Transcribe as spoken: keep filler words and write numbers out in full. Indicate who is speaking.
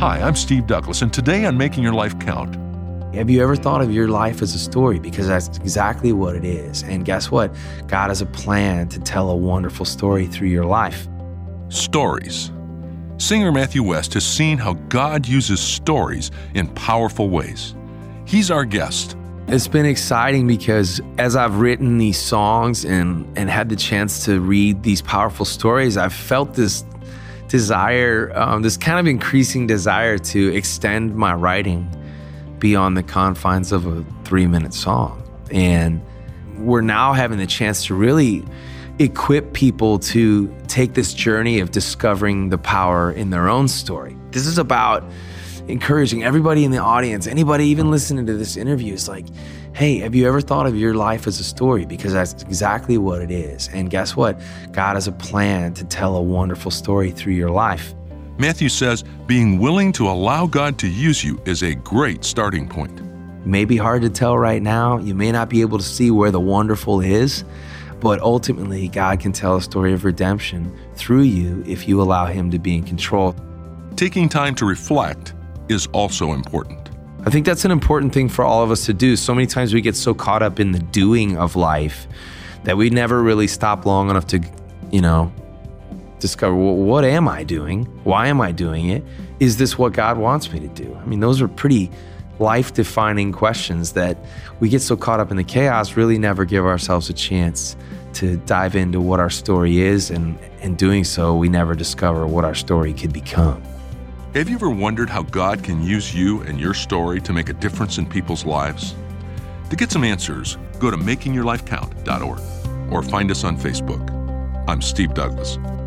Speaker 1: Hi, I'm Steve Douglas, and today on Making Your Life Count.
Speaker 2: Have you ever thought of your life as a story? Because that's exactly what it is. And guess what? God has a plan to tell a wonderful story through your life.
Speaker 1: Stories. Singer Matthew West has seen how God uses stories in powerful ways. He's our guest.
Speaker 2: It's been exciting because as I've written these songs and, and had the chance to read these powerful stories, I've felt this desire, um, this kind of increasing desire to extend my writing beyond the confines of a three-minute song. And we're now having the chance to really equip people to take this journey of discovering the power in their own story. This is about encouraging everybody in the audience, anybody even listening to this interview, is like, hey, have you ever thought of your life as a story? Because that's exactly what it is. And guess what? God has a plan to tell a wonderful story through your life.
Speaker 1: Matthew says being willing to allow God to use you is a great starting point.
Speaker 2: It may be hard to tell right now. You may not be able to see where the wonderful is, but ultimately God can tell a story of redemption through you if you allow Him to be in control.
Speaker 1: Taking time to reflect is also important.
Speaker 2: I think that's an important thing for all of us to do. So many times we get so caught up in the doing of life that we never really stop long enough to, you know, discover, well, what am I doing? Why am I doing it? Is this what God wants me to do? I mean, those are pretty life-defining questions that we get so caught up in the chaos, really never give ourselves a chance to dive into what our story is, and in doing so, we never discover what our story could become.
Speaker 1: Have you ever wondered how God can use you and your story to make a difference in people's lives? To get some answers, go to making your life count dot org or find us on Facebook. I'm Steve Douglas.